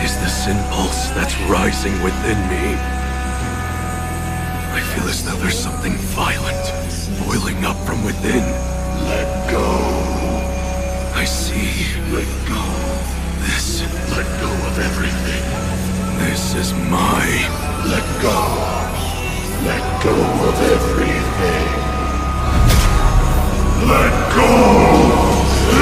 is this impulse that's rising within me? I feel as though there's something violent boiling up from within. Let go. I see. Let go. This. Let go of everything. This is my. Let go. Let go of everything. Let go.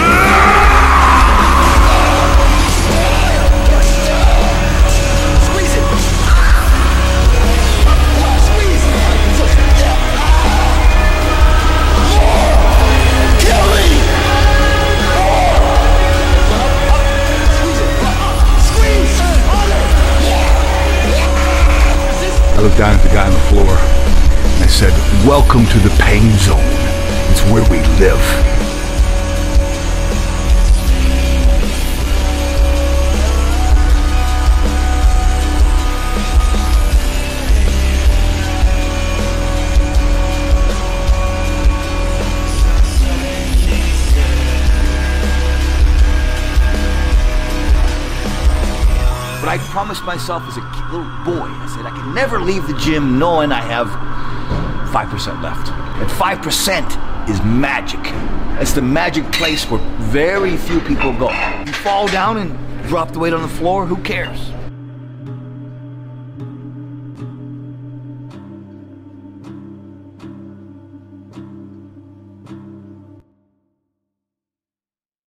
I looked down at the guy on the floor, and I said, "Welcome to the pain zone. It's where we live." But I promised myself as a little boy, I said I can never leave the gym knowing I have 5% left. And 5% is magic. It's the magic place where very few people go. You fall down and drop the weight on the floor, who cares?